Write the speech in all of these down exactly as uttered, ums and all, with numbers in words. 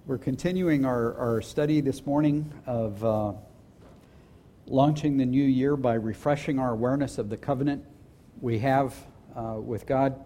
We're continuing our, our study this morning of uh, launching the new year by refreshing our awareness of the covenant we have uh, with God.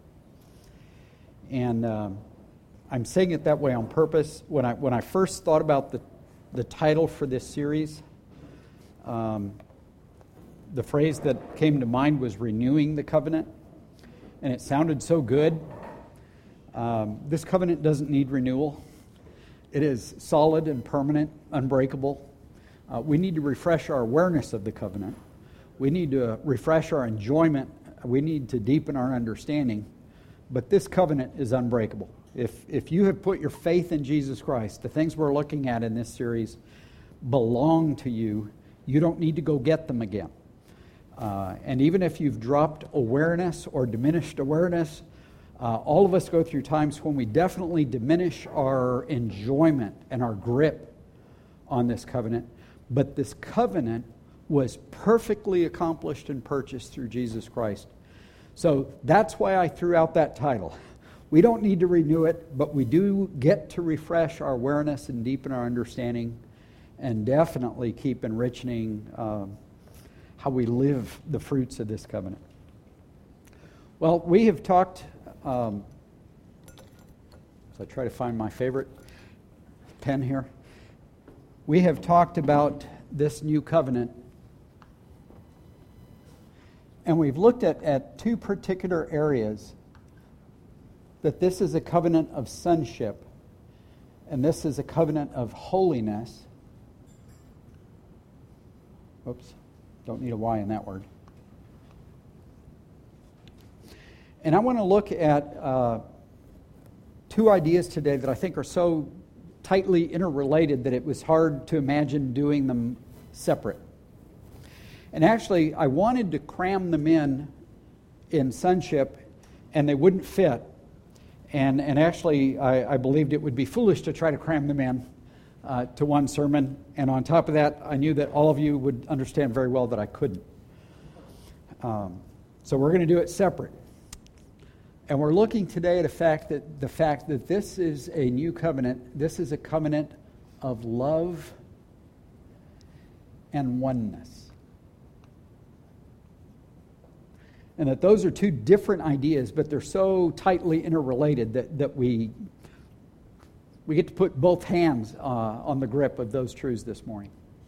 And uh, I'm saying it that way on purpose. When I when I first thought about the, the title for this series, um, the phrase that came to mind was renewing the covenant. And it sounded so good. Um, this covenant doesn't need renewal. It is solid and permanent, unbreakable. Uh, we need to refresh our awareness of the covenant. We need to refresh our enjoyment. We need to deepen our understanding. But this covenant is unbreakable. If if you have put your faith in Jesus Christ, the things we're looking at in this series belong to you. You don't need to go get them again. Uh, and even if you've dropped awareness or diminished awareness, Uh, all of us go through times when we definitely diminish our enjoyment and our grip on this covenant. But this covenant was perfectly accomplished and purchased through Jesus Christ. So that's why I threw out that title. We don't need to renew it, but we do get to refresh our awareness and deepen our understanding and definitely keep enriching um, how we live the fruits of this covenant. Well, we have talked... Um, so I try to find my favorite pen here. We have talked about this new covenant, and we've looked at, at two particular areas. That this is a covenant of sonship, and this is a covenant of holiness. Oops, don't need a Y in that word. And I want to look at uh, two ideas today that I think are so tightly interrelated that it was hard to imagine doing them separate. And actually, I wanted to cram them in in sonship, and they wouldn't fit. And and actually, I, I believed it would be foolish to try to cram them in uh, to one sermon. And on top of that, I knew that all of you would understand very well that I couldn't. Um, so we're going to do it separate. And we're looking today at the fact that the fact that this is a new covenant. This is a covenant of love and oneness. And that those are two different ideas, but they're so tightly interrelated that, that we, we get to put both hands uh, on the grip of those truths this morning.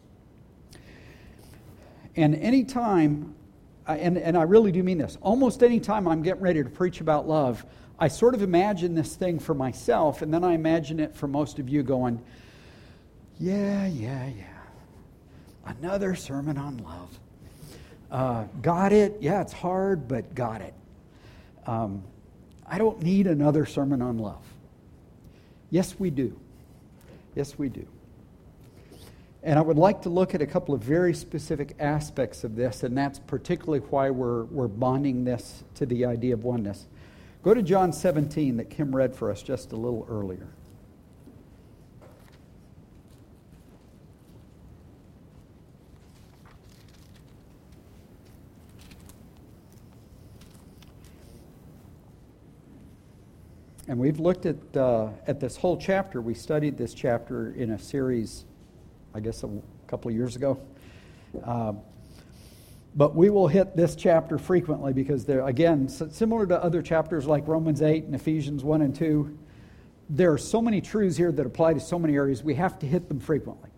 And any time... And, and I really do mean this. Almost any time I'm getting ready to preach about love, I sort of imagine this thing for myself, and then I imagine it for most of you going, yeah, yeah, yeah. Another sermon on love. Uh, got it? Yeah, it's hard, but got it. Um, I don't need another sermon on love. Yes, we do. Yes, we do. And I would like to look at a couple of very specific aspects of this, and that's particularly why we're we're bonding this to the idea of oneness. Go to John seventeen that Kim read for us just a little earlier. And we've looked at uh, at this whole chapter. We studied this chapter in a series, I guess a couple of years ago. Uh, but we will hit this chapter frequently because they're, again, similar to other chapters like Romans eight and Ephesians one and two, there are so many truths here that apply to so many areas, we have to hit them frequently.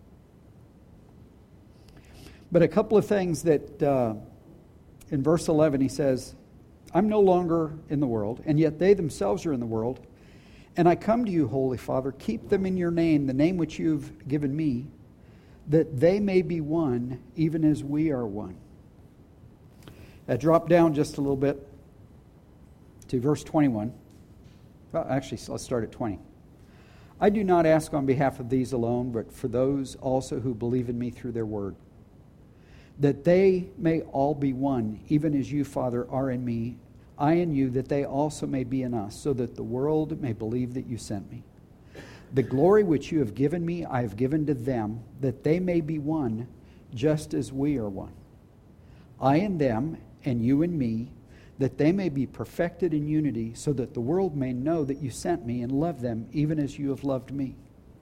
But a couple of things that, uh, in verse eleven, he says, I'm no longer in the world, and yet they themselves are in the world. And I come to you, Holy Father, keep them in your name, the name which you've given me, that they may be one, even as we are one. Uh, drop down just a little bit to verse twenty-one. Well, actually, let's start at twenty. I do not ask on behalf of these alone, but for those also who believe in me through their word, that they may all be one, even as you, Father, are in me, I in you, that they also may be in us, so that the world may believe that you sent me. The glory which you have given me, I have given to them, that they may be one, just as we are one. I in them, and you in me, that they may be perfected in unity, so that the world may know that you sent me and love them, even as you have loved me.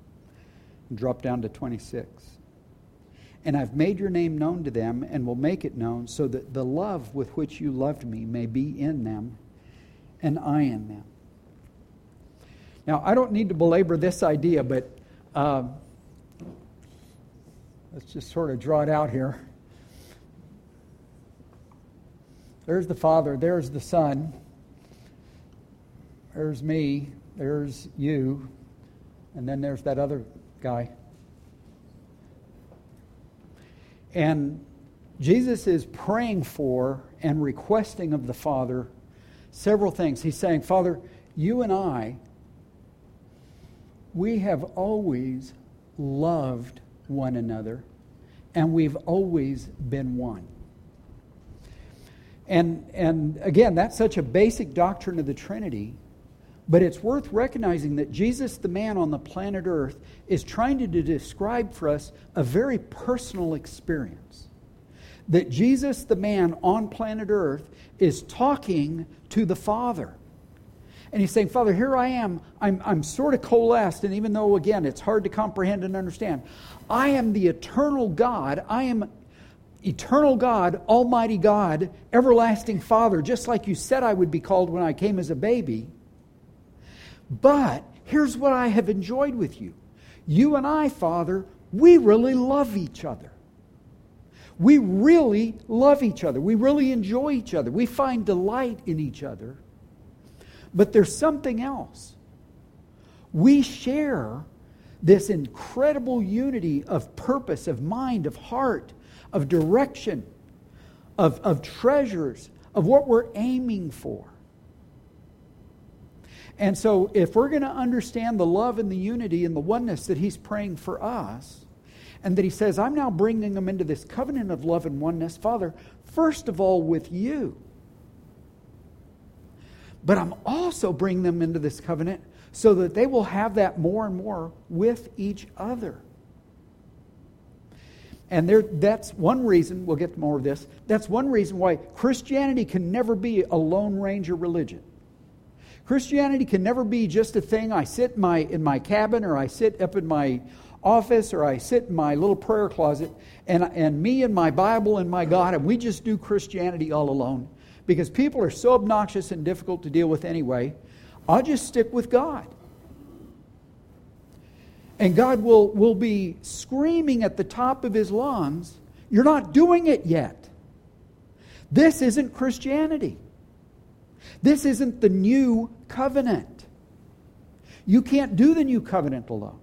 Drop down to twenty-six. And I've made your name known to them and will make it known so that the love with which you loved me may be in them and I in them. Now, I don't need to belabor this idea, but um, let's just sort of draw it out here. There's the Father, there's the Son, there's me, there's you, and then there's that other guy. And Jesus is praying for and requesting of the Father several things. He's saying, Father, you and I, we have always loved one another, and we've always been one. And, and again, that's such a basic doctrine of the Trinity, but it's worth recognizing that Jesus, the man on the planet Earth, is trying to describe for us a very personal experience. That Jesus, the man on planet Earth, is talking to the Father. And he's saying, Father, here I am. I'm, I'm sort of coalesced, and even though, again, it's hard to comprehend and understand, I am the eternal God. I am eternal God, Almighty God, everlasting Father, just like you said I would be called when I came as a baby. But here's what I have enjoyed with you. You and I, Father, we really love each other. We really love each other. We really enjoy each other. We find delight in each other. But there's something else. We share this incredible unity of purpose, of mind, of heart, of direction, of, of treasures, of what we're aiming for. And so if we're going to understand the love and the unity and the oneness that He's praying for us, and that He says, I'm now bringing them into this covenant of love and oneness, Father, first of all with you. But I'm also bringing them into this covenant so that they will have that more and more with each other. And there, that's one reason, we'll get to more of this, that's one reason why Christianity can never be a Lone Ranger religion. Christianity can never be just a thing, I sit in my, in my cabin, or I sit up in my office, or I sit in my little prayer closet, and, and me and my Bible and my God, and we just do Christianity all alone. Because people are so obnoxious and difficult to deal with anyway, I'll just stick with God. And God will, will be screaming at the top of His lungs, you're not doing it yet. This isn't Christianity. This isn't the new covenant. You can't do the new covenant alone.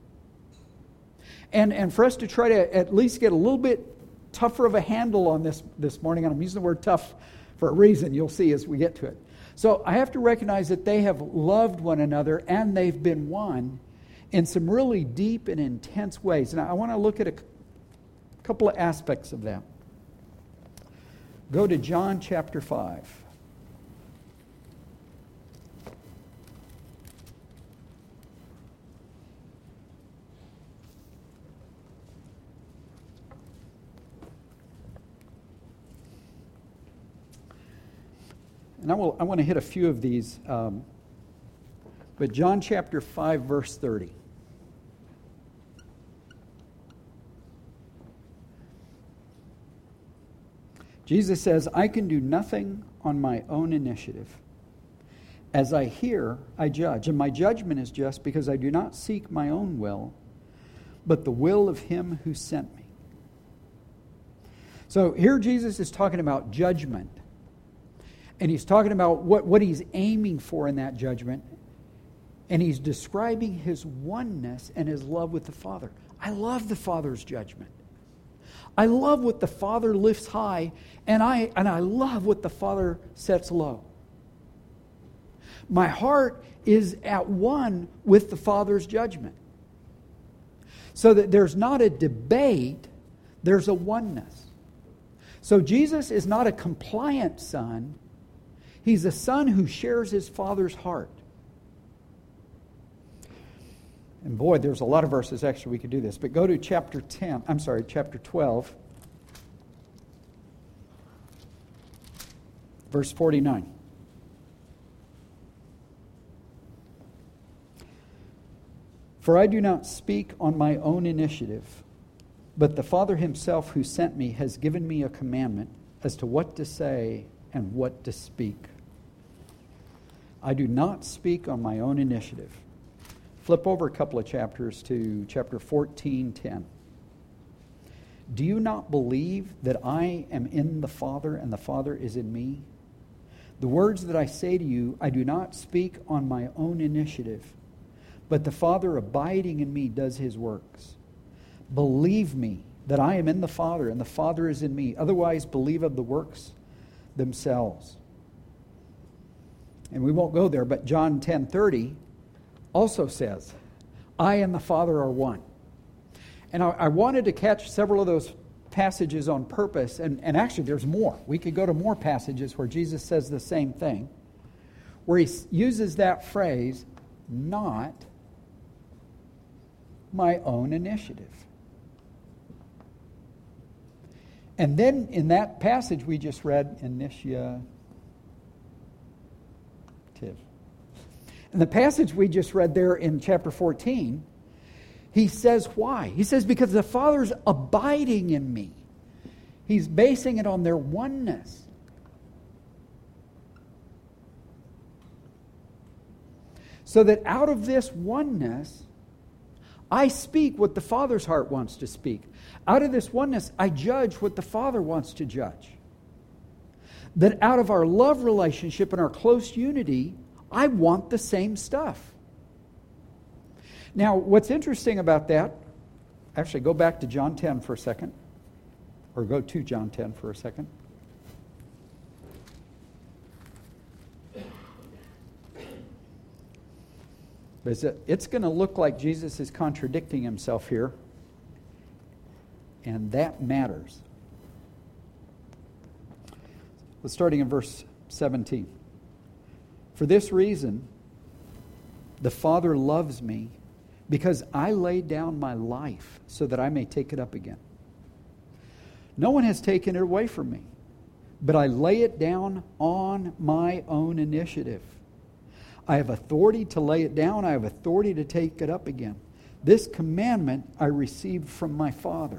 And, and for us to try to at least get a little bit tougher of a handle on this this morning, and I'm using the word tough for a reason, you'll see as we get to it. So I have to recognize that they have loved one another and they've been one in some really deep and intense ways. And I want to look at a couple of aspects of that. Go to John chapter five. And I will. I want to hit a few of these. Um, but John chapter five, verse thirty. Jesus says, I can do nothing on my own initiative. As I hear, I judge. And my judgment is just because I do not seek my own will, but the will of Him who sent me. So here Jesus is talking about judgment. And He's talking about what, what He's aiming for in that judgment. And He's describing His oneness and His love with the Father. I love the Father's judgment. I love what the Father lifts high, and I and I love what the Father sets low. My heart is at one with the Father's judgment. So that there's not a debate, there's a oneness. So Jesus is not a compliant son. He's a son who shares his Father's heart. And boy, there's a lot of verses actually we could do this. But go to chapter ten, I'm sorry, chapter twelve, verse For I do not speak on my own initiative, but the Father himself who sent me has given me a commandment as to what to say and what to speak. I do not speak on my own initiative. Flip over a couple of chapters to chapter fourteen ten. Do you not believe that I am in the Father and the Father is in me? The words that I say to you, I do not speak on my own initiative, but the Father abiding in me does his works. Believe me that I am in the Father and the Father is in me. Otherwise, believe of the works themselves. And we won't go there, but John ten thirty also says, I and the Father are one. And I, I wanted to catch several of those passages on purpose, and, and actually there's more. We could go to more passages where Jesus says the same thing, where he uses that phrase, not my own initiative. And then in that passage we just read, initiative. In the passage we just read there in chapter fourteen, he says why? He says, because the Father's abiding in me. He's basing it on their oneness. So that out of this oneness, I speak what the Father's heart wants to speak. Out of this oneness, I judge what the Father wants to judge. That out of our love relationship and our close unity, I want the same stuff. Now, what's interesting about that, actually go back to John ten for a second, or go to John ten for a second. It's going to look like Jesus is contradicting himself here, and that matters. Well, starting in verse seventeen. For this reason, the Father loves me, because I lay down my life so that I may take it up again. No one has taken it away from me, but I lay it down on my own initiative. I have authority to lay it down. I have authority to take it up again. This commandment I received from my Father.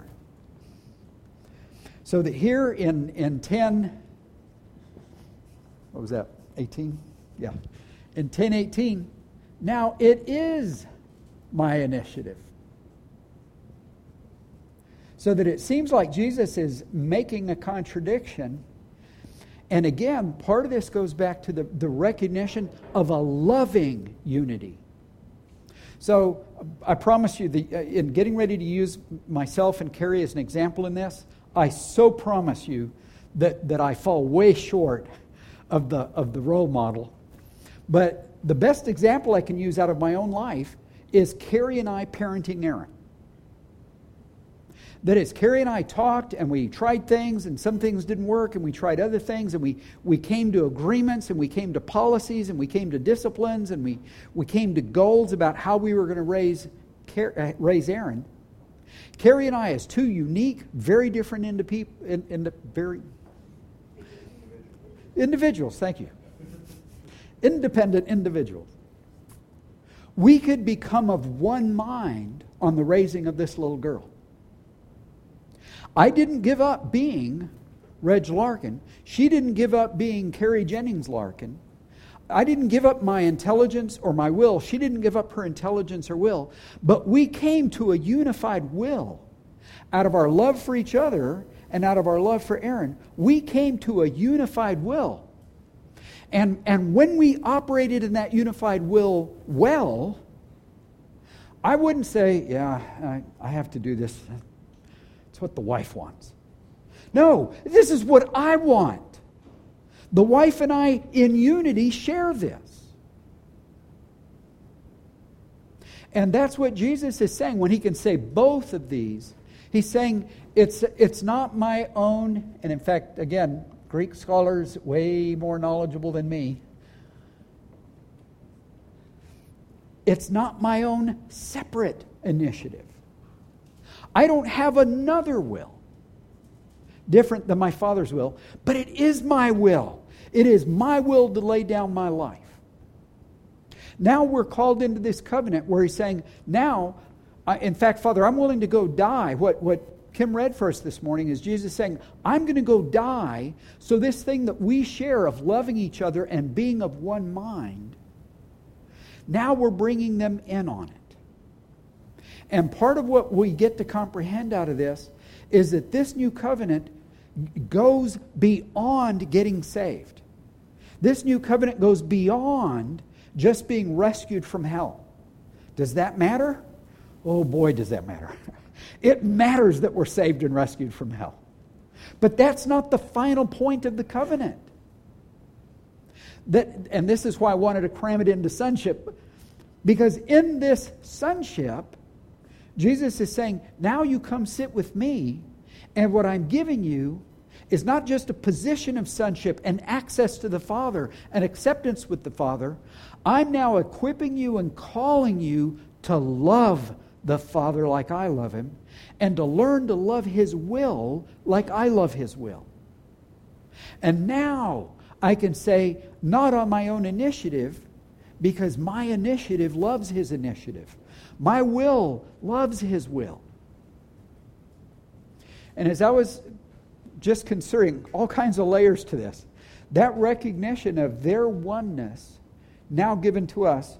So that here in, in ten, what was that, eighteen? Yeah. In ten eighteen, now it is my initiative. So that it seems like Jesus is making a contradiction. And again, part of this goes back to the, the recognition of a loving unity. So I promise you, the, uh, in getting ready to use myself and Carrie as an example in this, I so promise you that, that I fall way short of the of the role model. But the best example I can use out of my own life is Carrie and I parenting Aaron. That is, Carrie and I talked and we tried things and some things didn't work and we tried other things and we, we came to agreements and we came to policies and we came to disciplines and we, we came to goals about how we were going to raise, raise Aaron. Carrie and I as two unique, very different into people, in, in the very individuals, thank you. Independent individuals. We could become of one mind on the raising of this little girl. I didn't give up being Reg Larkin. She didn't give up being Carrie Jennings Larkin. I didn't give up my intelligence or my will. She didn't give up her intelligence or will. But we came to a unified will. Out of our love for each other and out of our love for Aaron, we came to a unified will. And, and when we operated in that unified will well, I wouldn't say, yeah, I, I have to do this. It's what the wife wants. No, this is what I want. The wife and I in unity share this. And that's what Jesus is saying when he can say both of these. He's saying it's it's not my own, and in fact, again, Greek scholars way more knowledgeable than me. It's not my own separate initiative. I don't have another will different than my Father's will, but it is my will. It is my will to lay down my life. Now we're called into this covenant where he's saying, now, I, in fact, Father, I'm willing to go die. What, what Kim read for us this morning is Jesus saying, I'm going to go die so this thing that we share of loving each other and being of one mind, now we're bringing them in on it. And part of what we get to comprehend out of this is that this new covenant goes beyond getting saved. This new covenant goes beyond just being rescued from hell. Does that matter? Oh boy, does that matter. It matters that we're saved and rescued from hell. But that's not the final point of the covenant. That, and this is why I wanted to cram it into sonship. Because in this sonship, Jesus is saying, now you come sit with me, and what I'm giving you is not just a position of sonship and access to the Father and acceptance with the Father. I'm now equipping you and calling you to love the Father like I love Him, and to learn to love His will like I love His will. And now I can say, not on my own initiative, because my initiative loves His initiative. My will loves His will. And as I was just considering all kinds of layers to this, that recognition of their oneness now given to us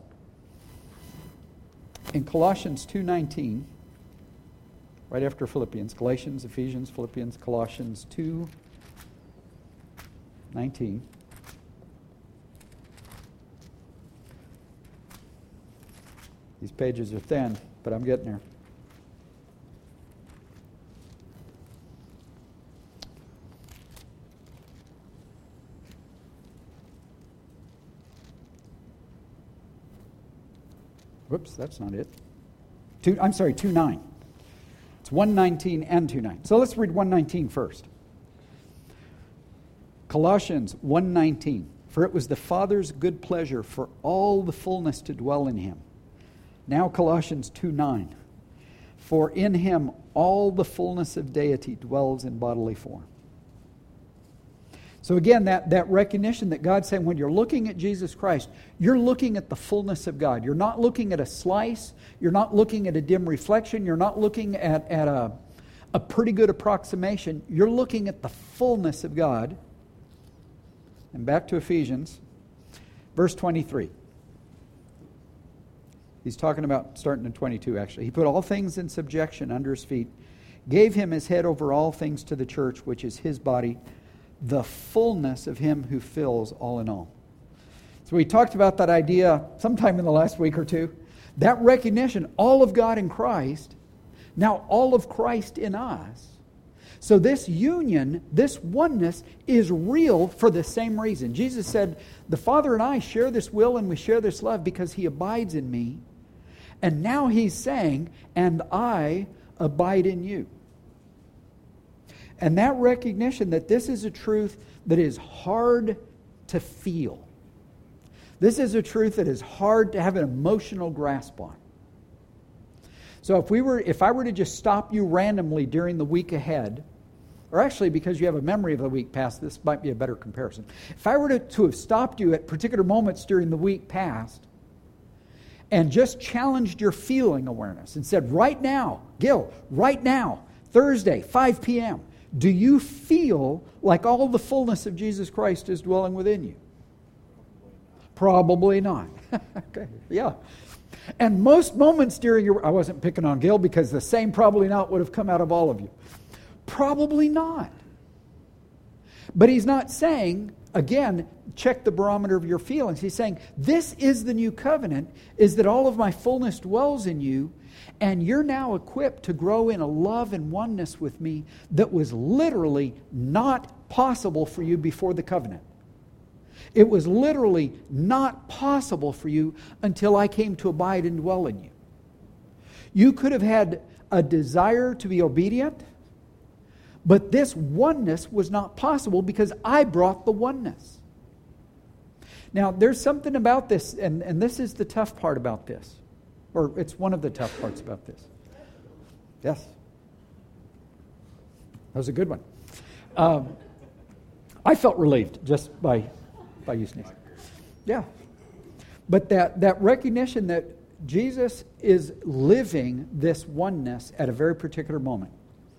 in Colossians two nineteen, right after Philippians, Galatians, Ephesians, Philippians, Colossians two nineteen. These pages are thin, but I'm getting there. Whoops, that's not it. Two, I'm sorry, two nine. It's one nineteen and two nine. So let's read one nineteen first. Colossians one nineteen. For it was the Father's good pleasure for all the fullness to dwell in Him. Now Colossians two nine. For in Him all the fullness of deity dwells in bodily form. So again, that, that recognition that God's saying when you're looking at Jesus Christ, you're looking at the fullness of God. You're not looking at a slice. You're not looking at a dim reflection. You're not looking at, at a, a pretty good approximation. You're looking at the fullness of God. And back to Ephesians, verse twenty-three. He's talking about, starting in twenty-two actually. He put all things in subjection under His feet, gave Him His head over all things to the church, which is His body, the fullness of Him who fills all in all. So we talked about that idea sometime in the last week or two. That recognition, all of God in Christ, now all of Christ in us. So this union, this oneness is real for the same reason. Jesus said, the Father and I share this will and we share this love because He abides in me. And now He's saying, and I abide in you. And that recognition that this is a truth that is hard to feel. This is a truth that is hard to have an emotional grasp on. So if we were, if I were to just stop you randomly during the week ahead, or actually because you have a memory of the week past, this might be a better comparison. If I were to, to have stopped you at particular moments during the week past and just challenged your feeling awareness and said, right now, Gil, right now, Thursday, five p.m., do you feel like all the fullness of Jesus Christ is dwelling within you? Probably not. Okay, yeah. And most moments during your... I wasn't picking on Gil because the same probably not would have come out of all of you. Probably not. But he's not saying, again, check the barometer of your feelings. He's saying, this is the new covenant, is that all of my fullness dwells in you, and you're now equipped to grow in a love and oneness with me that was literally not possible for you before the covenant. It was literally not possible for you until I came to abide and dwell in you. You could have had a desire to be obedient, but this oneness was not possible because I brought the oneness. Now, there's something about this, and, and this is the tough part about this. Or it's one of the tough parts about this. Yes. That was a good one. Um, I felt relieved just by, by you sneezing. Yeah. But that, that recognition that Jesus is living this oneness at a very particular moment.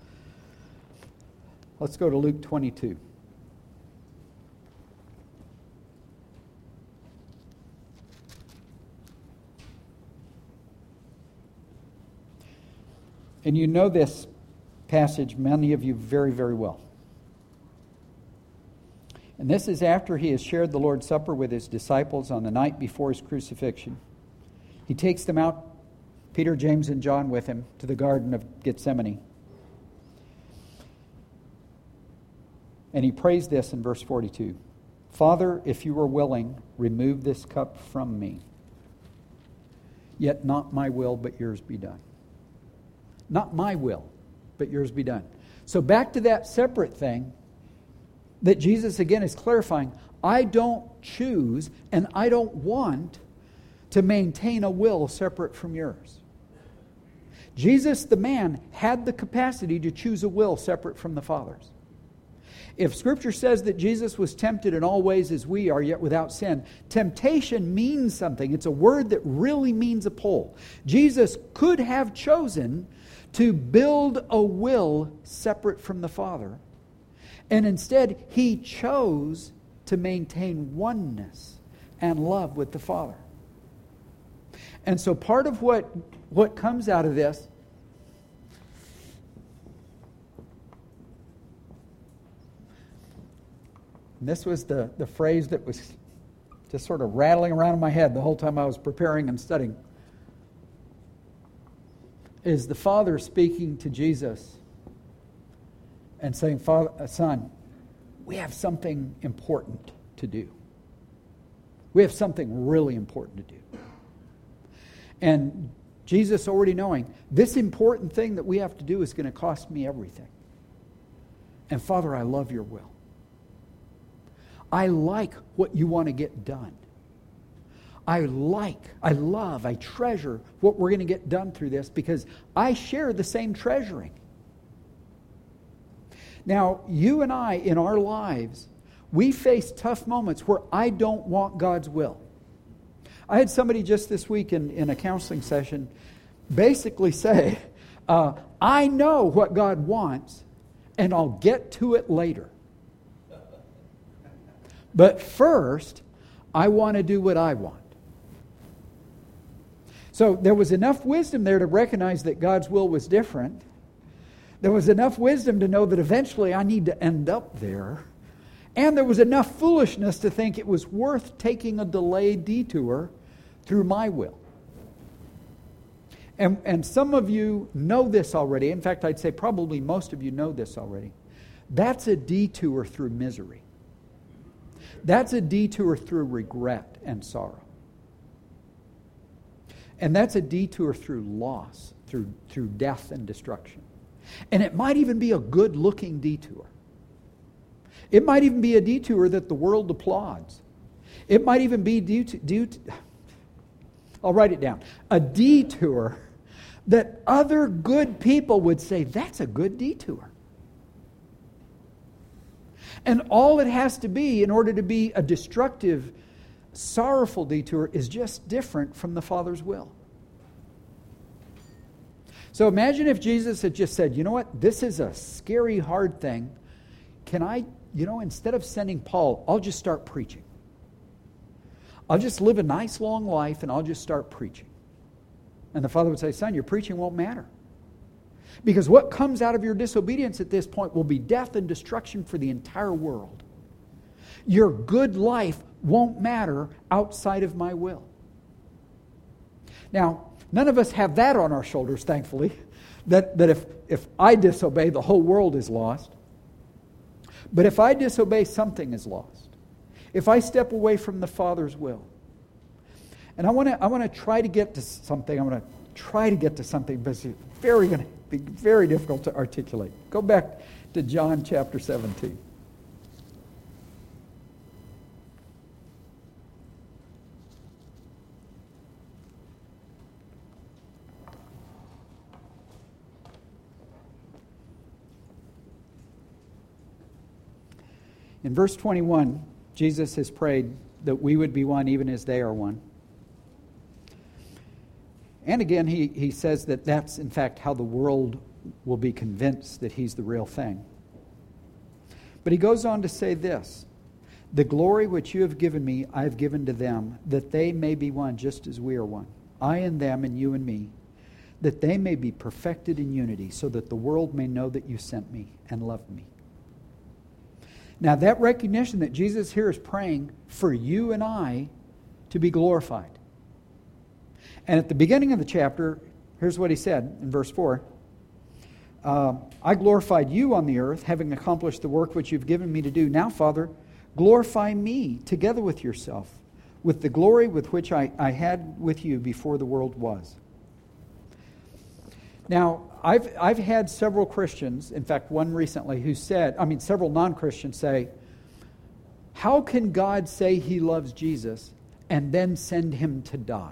Let's go to Luke twenty-two. And you know this passage, many of you, very, very well. And this is after he has shared the Lord's Supper with his disciples on the night before his crucifixion. He takes them out, Peter, James, and John with him, to the Garden of Gethsemane. And he prays this in verse forty-two. Father, if you are willing, remove this cup from me. Yet not my will, but yours be done. Not my will, but yours be done. So back to that separate thing that Jesus again is clarifying. I don't choose and I don't want to maintain a will separate from yours. Jesus, the man, had the capacity to choose a will separate from the Father's. If Scripture says that Jesus was tempted in all ways as we are, yet without sin, temptation means something. It's a word that really means a pole. Jesus could have chosen to build a will separate from the Father, and instead he chose to maintain oneness and love with the Father. And so part of what, what comes out of this And this was the, the phrase that was just sort of rattling around in my head the whole time I was preparing and studying. Is the Father speaking to Jesus and saying, Father, Son, we have something important to do. We have something really important to do. And Jesus already knowing, this important thing that we have to do is going to cost me everything. And Father, I love your will. I like what you want to get done. I like, I love, I treasure what we're going to get done through this because I share the same treasuring. Now, you and I, in our lives, we face tough moments where I don't want God's will. I had somebody just this week in, in a counseling session basically say, uh, I know what God wants, and I'll get to it later. But first, I want to do what I want. So there was enough wisdom there to recognize that God's will was different. There was enough wisdom to know that eventually I need to end up there. And there was enough foolishness to think it was worth taking a delayed detour through my will. And, and some of you know this already. In fact, I'd say probably most of you know this already. That's a detour through misery. That's a detour through regret and sorrow. And that's a detour through loss, through, through death and destruction. And it might even be a good-looking detour. It might even be a detour that the world applauds. It might even be due to, due to I'll write it down, a detour that other good people would say, that's a good detour. And all it has to be in order to be a destructive, sorrowful detour is just different from the Father's will. So imagine if Jesus had just said, you know what, this is a scary, hard thing. Can I, you know, instead of sending Paul, I'll just start preaching. I'll just live a nice long life and I'll just start preaching. And the Father would say, son, your preaching won't matter. Because what comes out of your disobedience at this point will be death and destruction for the entire world. Your good life won't matter outside of my will. Now, none of us have that on our shoulders, thankfully, that, that if, if I disobey, the whole world is lost. But if I disobey, something is lost. If I step away from the Father's will. And I want to I want to try to get to something. I want to try to get to something, but it's very going to be very difficult to articulate. Go back to John chapter seventeen. In verse twenty-one, Jesus has prayed that we would be one even as they are one. And again, he, he says that that's, in fact, how the world will be convinced that he's the real thing. But he goes on to say this, the glory which you have given me, I have given to them, that they may be one just as we are one. I and them and you and me, that they may be perfected in unity, so that the world may know that you sent me and loved me. Now that recognition that Jesus here is praying for you and I to be glorified. And at the beginning of the chapter, here's what he said in verse four. Uh, I glorified you on the earth, having accomplished the work which you've given me to do. Now, Father, glorify me together with yourself, with the glory with which I, I had with you before the world was. Now, I've I've had several Christians, in fact, one recently, who said, I mean, several non-Christians say, how can God say he loves Jesus and then send him to die?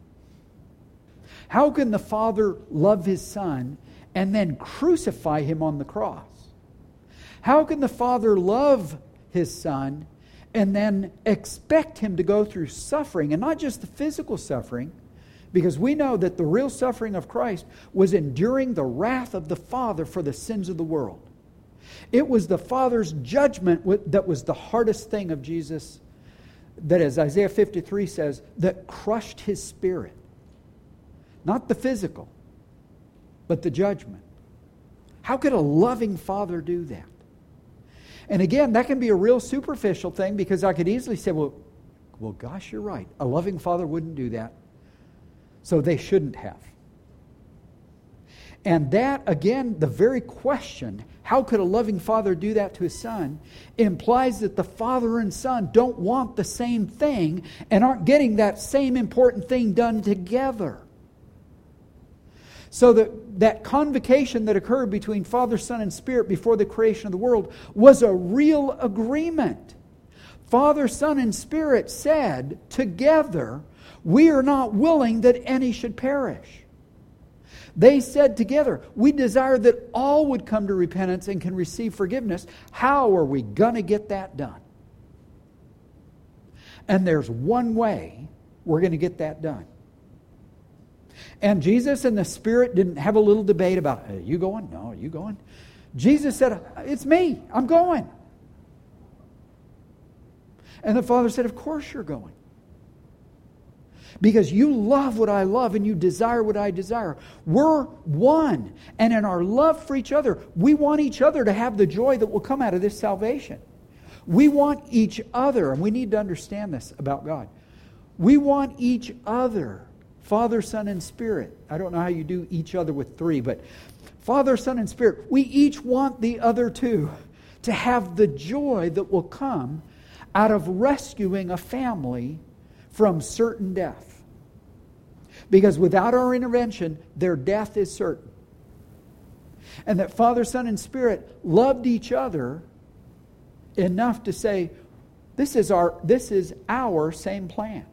How can the Father love his Son and then crucify him on the cross? How can the Father love his Son and then expect him to go through suffering, and not just the physical suffering, because we know that the real suffering of Christ was enduring the wrath of the Father for the sins of the world. It was the Father's judgment that was the hardest thing of Jesus, that, as Isaiah fifty-three says, that crushed his spirit. Not the physical, but the judgment. How could a loving Father do that? And again, that can be a real superficial thing, because I could easily say, well, well, gosh, you're right. A loving Father wouldn't do that. So they shouldn't have. And that, again, the very question, how could a loving Father do that to his Son, implies that the Father and Son don't want the same thing and aren't getting that same important thing done together. So that, that convocation that occurred between Father, Son, and Spirit before the creation of the world was a real agreement. Father, Son, and Spirit said together, we are not willing that any should perish. They said together, we desire that all would come to repentance and can receive forgiveness. How are we going to get that done? And there's one way we're going to get that done. And Jesus and the Spirit didn't have a little debate about, are you going? No, are you going? Jesus said, it's me. I'm going. And the Father said, of course you're going. Because you love what I love and you desire what I desire. We're one. And in our love for each other, we want each other to have the joy that will come out of this salvation. We want each other, and we need to understand this about God. We want each other, Father, Son, and Spirit. I don't know how you do each other with three, but Father, Son, and Spirit, we each want the other two to have the joy that will come out of rescuing a family from certain death. Because without our intervention, their death is certain. And that Father, Son, and Spirit loved each other enough to say, this is our, this is our same plan.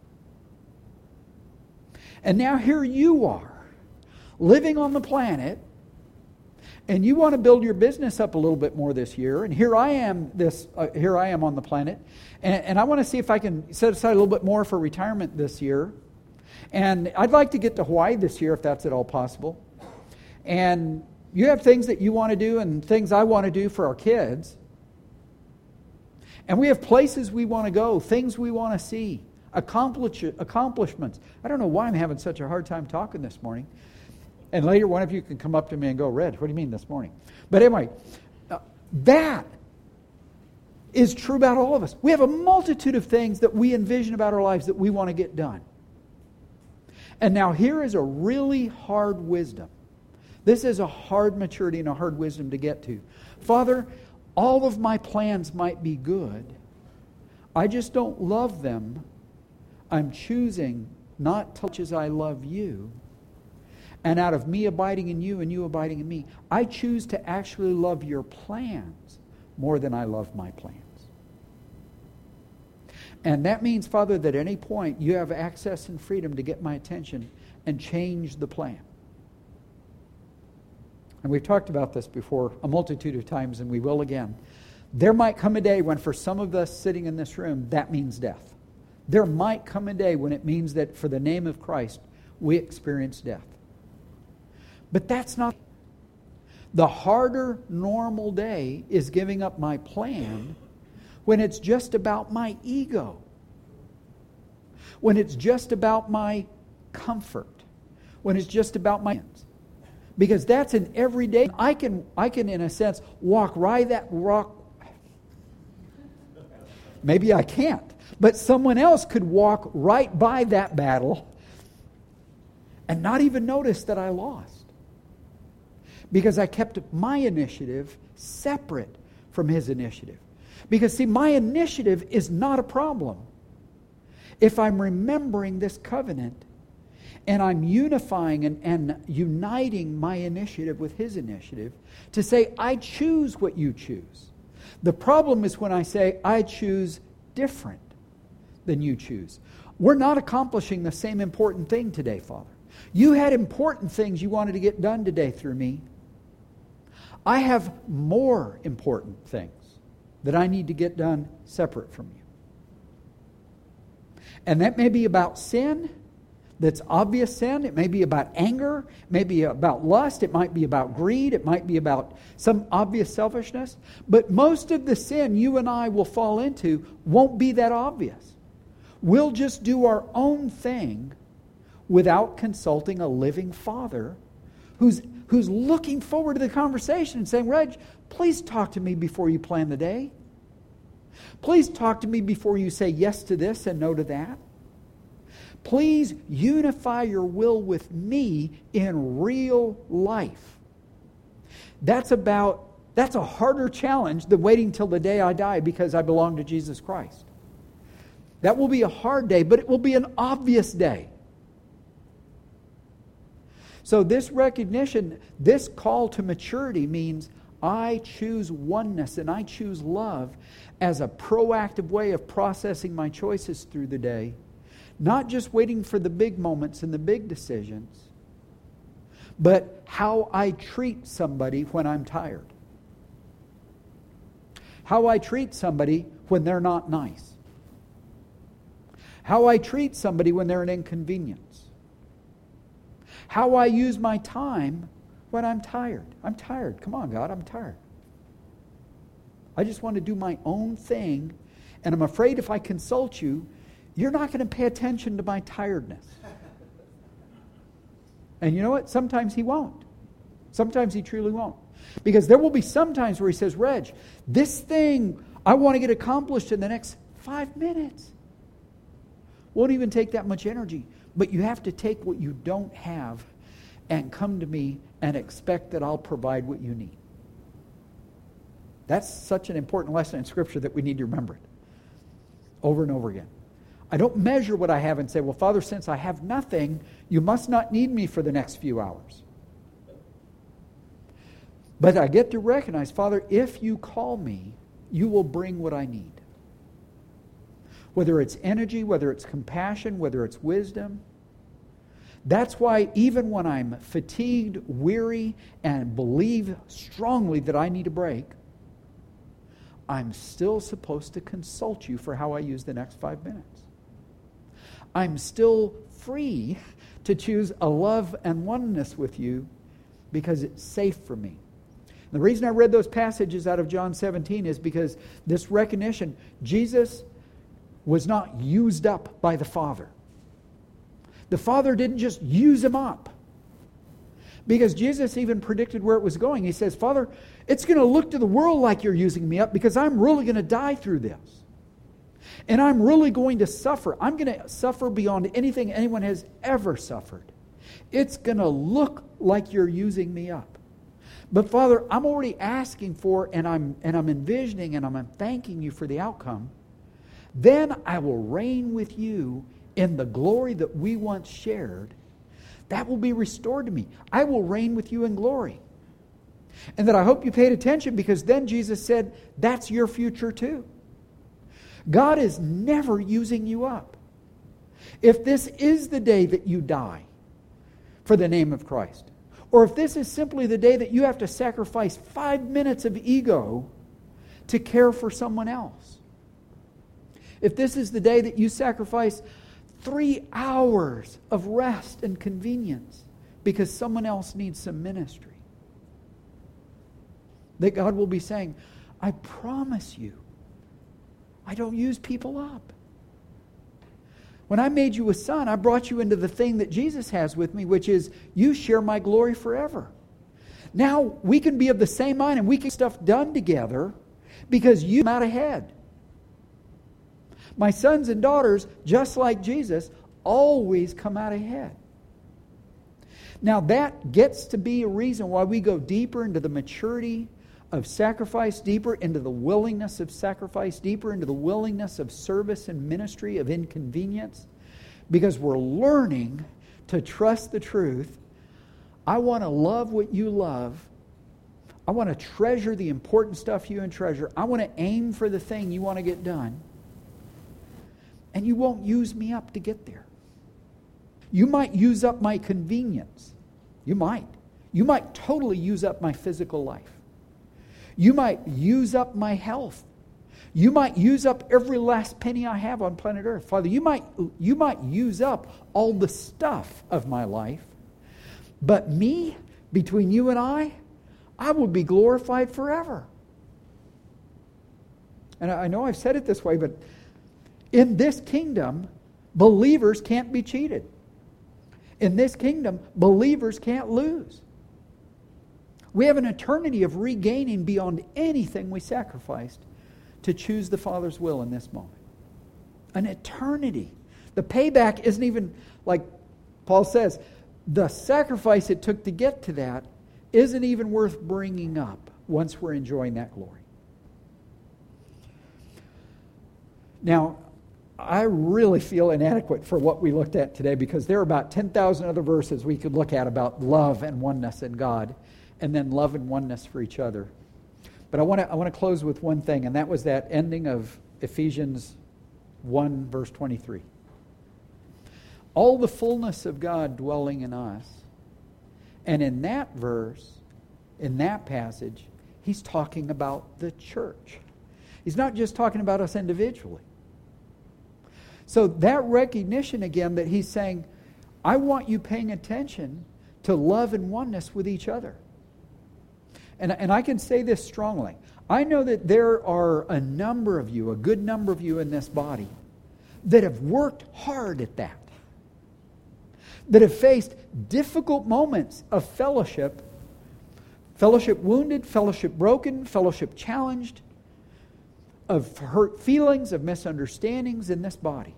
And now here you are, living on the planet, and you want to build your business up a little bit more this year. And here I am, this uh, here I am on the planet, and, and I want to see if I can set aside a little bit more for retirement this year. And I'd like to get to Hawaii this year, if that's at all possible. And you have things that you want to do, and things I want to do for our kids. And we have places we want to go, things we want to see. Accomplish, accomplishments. I don't know why I'm having such a hard time talking this morning. And later one of you can come up to me and go, Red, what do you mean this morning? But anyway, uh, that is true about all of us. We have a multitude of things that we envision about our lives that we want to get done. And now here is a really hard wisdom. This is a hard maturity and a hard wisdom to get to. Father, all of my plans might be good. I just don't love them. I'm choosing not to much as I love you. And out of me abiding in you and you abiding in me, I choose to actually love your plans more than I love my plans. And that means, Father, that at any point you have access and freedom to get my attention and change the plan. And we've talked about this before a multitude of times, and we will again. There might come a day when for some of us sitting in this room, that means death. There might come a day when it means that for the name of Christ, we experience death. But that's not... The harder normal day is giving up my plan when it's just about my ego. When it's just about my comfort. When it's just about my ends. Because that's an everyday... I can, I can in a sense, walk right that rock... Maybe I can't. But someone else could walk right by that battle and not even notice that I lost. Because I kept my initiative separate from his initiative. Because, see, my initiative is not a problem. If I'm remembering this covenant and I'm unifying and, and uniting my initiative with his initiative to say, I choose what you choose. The problem is when I say, I choose different than you choose. We're not accomplishing the same important thing today, Father. You had important things you wanted to get done today through me. I have more important things that I need to get done separate from you. And that may be about sin, that's obvious sin. It may be about anger. It may be about lust. It might be about greed. It might be about some obvious selfishness. But most of the sin you and I will fall into won't be that obvious. We'll just do our own thing without consulting a living Father who's, who's looking forward to the conversation and saying, Reg, please talk to me before you plan the day. Please talk to me before you say yes to this and no to that. Please unify your will with me in real life. That's about, that's a harder challenge than waiting till the day I die because I belong to Jesus Christ. That will be a hard day, but it will be an obvious day. So this recognition, this call to maturity means I choose oneness and I choose love as a proactive way of processing my choices through the day. Not just waiting for the big moments and the big decisions, but how I treat somebody when I'm tired. How I treat somebody when they're not nice. How I treat somebody when they're an inconvenience. How I use my time when I'm tired. I'm tired. Come on, God, I'm tired. I just want to do my own thing, and I'm afraid if I consult you, you're not going to pay attention to my tiredness. And you know what? Sometimes he won't. Sometimes he truly won't. Because there will be some times where he says, Reg, this thing I want to get accomplished in the next five minutes. Won't even take that much energy. But you have to take what you don't have and come to me and expect that I'll provide what you need. That's such an important lesson in Scripture that we need to remember it over and over again. I don't measure what I have and say, well, Father, since I have nothing, you must not need me for the next few hours. But I get to recognize, Father, if you call me, you will bring what I need. Whether it's energy, whether it's compassion, whether it's wisdom. That's why even when I'm fatigued, weary, and believe strongly that I need a break, I'm still supposed to consult you for how I use the next five minutes. I'm still free to choose a love and oneness with you because it's safe for me. And the reason I read those passages out of John seventeen is because this recognition, Jesus was not used up by the Father. The Father didn't just use him up. Because Jesus even predicted where it was going. He says, Father, it's going to look to the world like you're using me up because I'm really going to die through this. And I'm really going to suffer. I'm going to suffer beyond anything anyone has ever suffered. It's going to look like you're using me up. But Father, I'm already asking for, and I'm and I'm envisioning, and I'm thanking you for the outcome. Then I will reign with you in the glory that we once shared. That will be restored to me. I will reign with you in glory. And that I hope you paid attention, because then Jesus said, that's your future too. God is never using you up. If this is the day that you die for the name of Christ, or if this is simply the day that you have to sacrifice five minutes of ego to care for someone else, if this is the day that you sacrifice three hours of rest and convenience because someone else needs some ministry. That God will be saying, I promise you, I don't use people up. When I made you a son, I brought you into the thing that Jesus has with me, which is you share my glory forever. Now we can be of the same mind and we can get stuff done together because you come out ahead. My sons and daughters, just like Jesus, always come out ahead. Now that gets to be a reason why we go deeper into the maturity of sacrifice, deeper into the willingness of sacrifice, deeper into the willingness of service and ministry, of inconvenience, because we're learning to trust the truth. I want to love what you love. I want to treasure the important stuff you and treasure. I want to aim for the thing you want to get done. And you won't use me up to get there. You might use up my convenience. You might. You might totally use up my physical life. You might use up my health. You might use up every last penny I have on planet Earth. Father, you might, you might use up all the stuff of my life. But me, between you and I, I will be glorified forever. And I know I've said it this way, but in this kingdom, believers can't be cheated. In this kingdom, believers can't lose. We have an eternity of regaining beyond anything we sacrificed to choose the Father's will in this moment. An eternity. The payback isn't even, like Paul says, the sacrifice it took to get to that isn't even worth bringing up once we're enjoying that glory. Now, I really feel inadequate for what we looked at today because there are about ten thousand other verses we could look at about love and oneness in God, and then love and oneness for each other. But I want to I want to close with one thing, and that was that ending of Ephesians one, verse twenty-three. All the fullness of God dwelling in us. And in that verse, in that passage, he's talking about the church. He's not just talking about us individually. So that recognition again that he's saying, I want you paying attention to love and oneness with each other. And, and I can say this strongly. I know that there are a number of you, a good number of you in this body, that have worked hard at that. That have faced difficult moments of fellowship, fellowship wounded, fellowship broken, fellowship challenged, of hurt feelings, of misunderstandings in this body.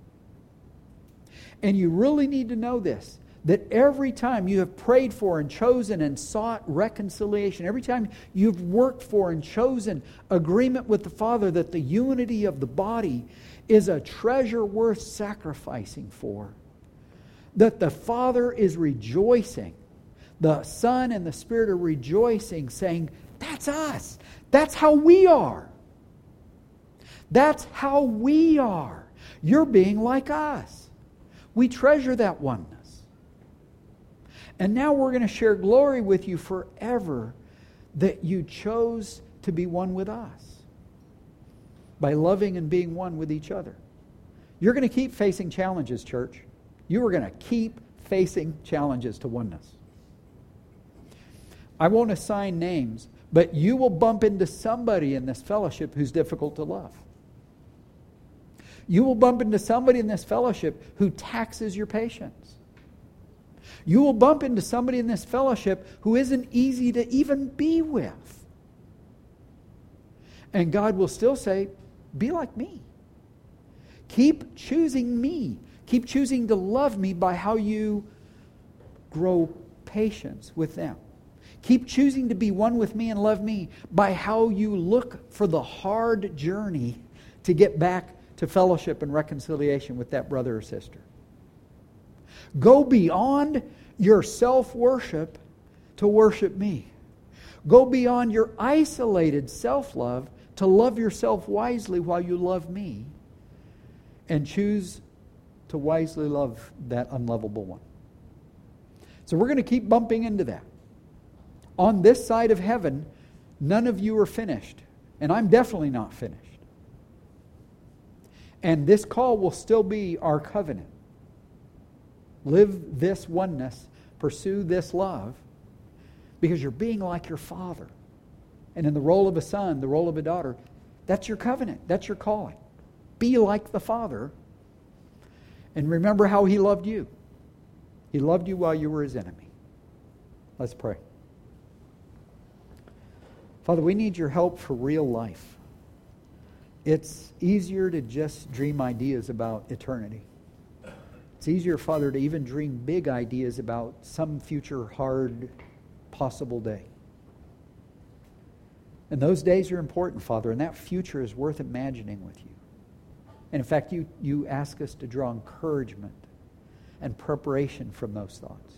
And you really need to know this, that every time you have prayed for and chosen and sought reconciliation, every time you've worked for and chosen agreement with the Father that the unity of the body is a treasure worth sacrificing for, that the Father is rejoicing, the Son and the Spirit are rejoicing, saying, that's us. That's how we are. That's how we are. You're being like us. We treasure that oneness. And now we're going to share glory with you forever that you chose to be one with us by loving and being one with each other. You're going to keep facing challenges, church. You are going to keep facing challenges to oneness. I won't assign names, but you will bump into somebody in this fellowship who's difficult to love. You will bump into somebody in this fellowship who taxes your patience. You will bump into somebody in this fellowship who isn't easy to even be with. And God will still say, be like me. Keep choosing me. Keep choosing to love me by how you grow patience with them. Keep choosing to be one with me and love me by how you look for the hard journey to get back to fellowship and reconciliation with that brother or sister. Go beyond your self-worship to worship me. Go beyond your isolated self-love to love yourself wisely while you love me. And choose to wisely love that unlovable one. So we're going to keep bumping into that. On this side of heaven, none of you are finished. And I'm definitely not finished. And this call will still be our covenant. Live this oneness. Pursue this love because you're being like your Father. And in the role of a son, the role of a daughter, that's your covenant. That's your calling. Be like the Father. And remember how He loved you. He loved you while you were His enemy. Let's pray. Father, we need your help for real life. It's easier to just dream ideas about eternity. It's easier, Father, to even dream big ideas about some future hard possible day. And those days are important, Father, and that future is worth imagining with you. And in fact, you, you ask us to draw encouragement and preparation from those thoughts.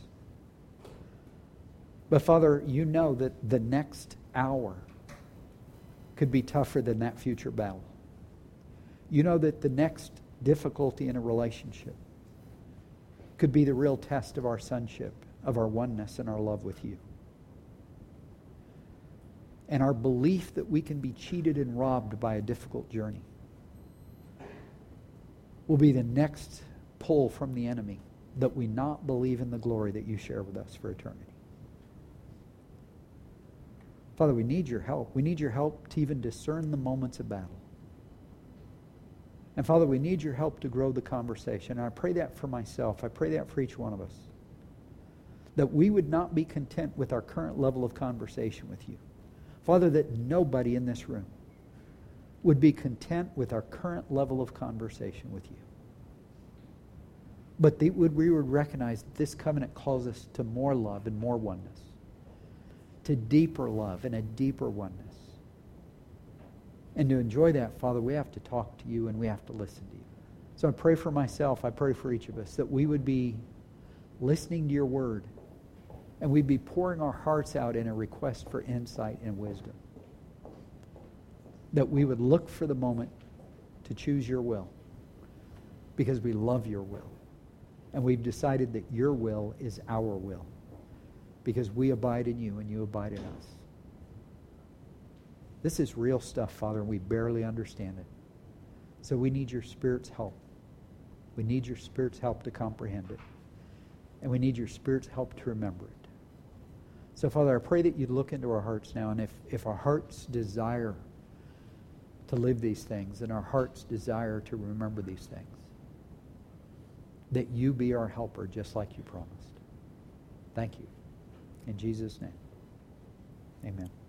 But Father, you know that the next hour could be tougher than that future battle. You know that the next difficulty in a relationship could be the real test of our sonship, of our oneness and our love with you. And our belief that we can be cheated and robbed by a difficult journey will be the next pull from the enemy, that we not believe in the glory that you share with us for eternity. Father, we need your help. We need your help to even discern the moments of battle. And Father, we need your help to grow the conversation. And I pray that for myself. I pray that for each one of us. That we would not be content with our current level of conversation with you. Father, that nobody in this room would be content with our current level of conversation with you. But that we would recognize that this covenant calls us to more love and more oneness. To deeper love and a deeper oneness. And to enjoy that, Father, we have to talk to you and we have to listen to you. So I pray for myself, I pray for each of us, that we would be listening to your word and we'd be pouring our hearts out in a request for insight and wisdom. That we would look for the moment to choose your will because we love your will. And we've decided that your will is our will because we abide in you and you abide in us. This is real stuff, Father, and we barely understand it. So we need your Spirit's help. We need your Spirit's help to comprehend it. And we need your Spirit's help to remember it. So, Father, I pray that you'd look into our hearts now, and if, if our hearts desire to live these things, and our hearts desire to remember these things, that you be our helper just like you promised. Thank you. In Jesus' name, amen.